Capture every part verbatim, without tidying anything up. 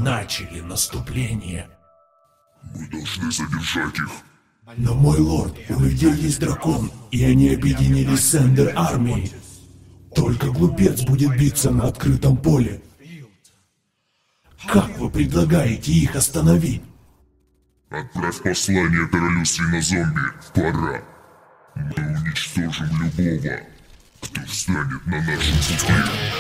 начали наступление. Мы должны задержать их. Но, мой лорд, у людей есть дракон, и они объединились с Эндер армией. Только глупец будет биться на открытом поле. Как вы предлагаете их остановить? Отправь послание королю свинозомби. Пора. Мы уничтожим любого, кто встанет на нашем пути.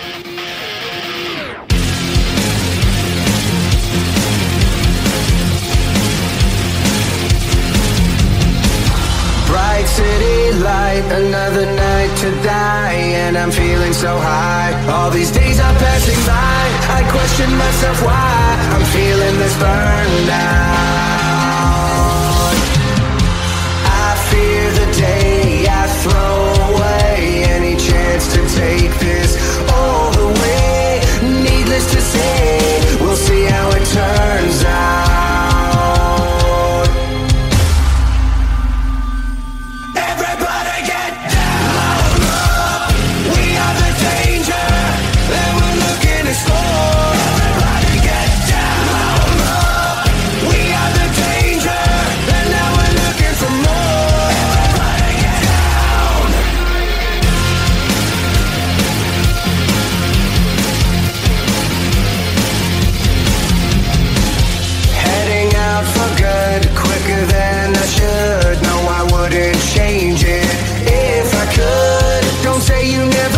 Bright city light, another night to die, and I'm feeling so high. All these days are passing by, I question myself why I'm feeling this burned out. I fear the day I throw away any chance to take this all the way. Needless to say, we'll see how it turns out. Change it if I could. Don't say you never